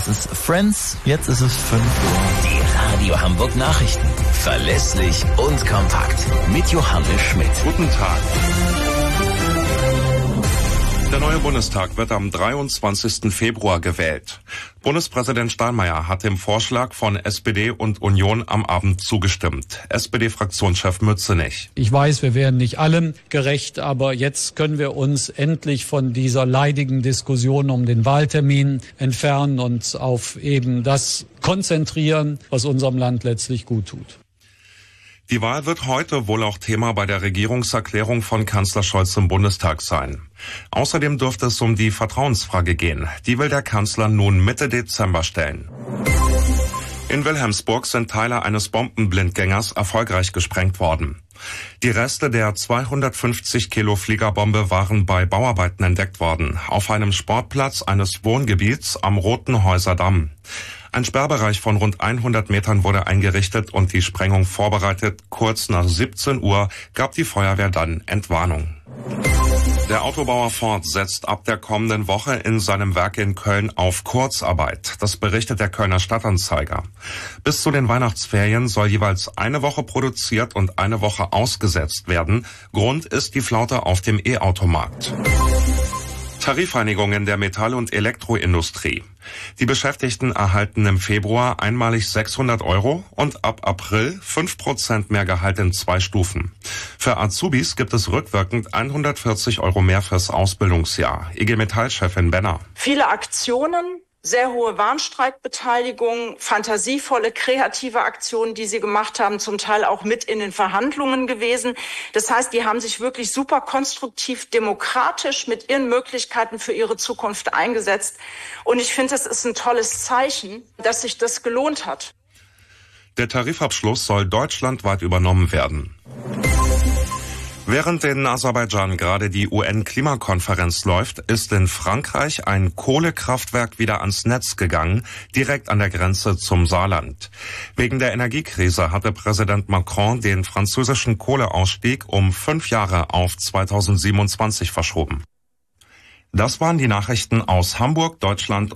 ist Friends, jetzt ist es 5 Uhr. Die Radio Hamburg Nachrichten. Verlässlich und kompakt. Mit Johannes Schmidt. Guten Tag. Der neue Bundestag wird am 23. Februar gewählt. Bundespräsident Steinmeier hat dem Vorschlag von SPD und Union am Abend zugestimmt. SPD-Fraktionschef Mützenich. Ich weiß, wir werden nicht allem gerecht, aber jetzt können wir uns endlich von dieser leidigen Diskussion um den Wahltermin entfernen und auf eben das konzentrieren, was unserem Land letztlich gut tut. Die Wahl wird heute wohl auch Thema bei der Regierungserklärung von Kanzler Scholz im Bundestag sein. Außerdem dürfte es um die Vertrauensfrage gehen. Die will der Kanzler nun Mitte Dezember stellen. In Wilhelmsburg sind Teile eines Bombenblindgängers erfolgreich gesprengt worden. Die Reste der 250 Kilo Fliegerbombe waren bei Bauarbeiten entdeckt worden, auf einem Sportplatz eines Wohngebiets am Rotenhäuser Damm. Ein Sperrbereich von rund 100 Metern wurde eingerichtet und die Sprengung vorbereitet. Kurz nach 17 Uhr gab die Feuerwehr dann Entwarnung. Der Autobauer Ford setzt ab der kommenden Woche in seinem Werk in Köln auf Kurzarbeit. Das berichtet der Kölner Stadtanzeiger. Bis zu den Weihnachtsferien soll jeweils eine Woche produziert und eine Woche ausgesetzt werden. Grund ist die Flaute auf dem E-Automarkt. Tarifeinigungen der Metall- und Elektroindustrie. Die Beschäftigten erhalten im Februar einmalig 600 € und ab April 5% mehr Gehalt in 2 Stufen. Für Azubis gibt es rückwirkend 140 € mehr fürs Ausbildungsjahr. IG Metall-Chefin Benner. Viele Aktionen, sehr hohe Warnstreikbeteiligung, fantasievolle, kreative Aktionen, die sie gemacht haben, zum Teil auch mit in den Verhandlungen gewesen. Das heißt, die haben sich wirklich super konstruktiv, demokratisch mit ihren Möglichkeiten für ihre Zukunft eingesetzt. Und ich finde, das ist ein tolles Zeichen, dass sich das gelohnt hat. Der Tarifabschluss soll deutschlandweit übernommen werden. Während in Aserbaidschan gerade die UN-Klimakonferenz läuft, ist in Frankreich ein Kohlekraftwerk wieder ans Netz gegangen, direkt an der Grenze zum Saarland. Wegen der Energiekrise hatte Präsident Macron den französischen Kohleausstieg um 5 Jahre auf 2027 verschoben. Das waren die Nachrichten aus Hamburg, Deutschland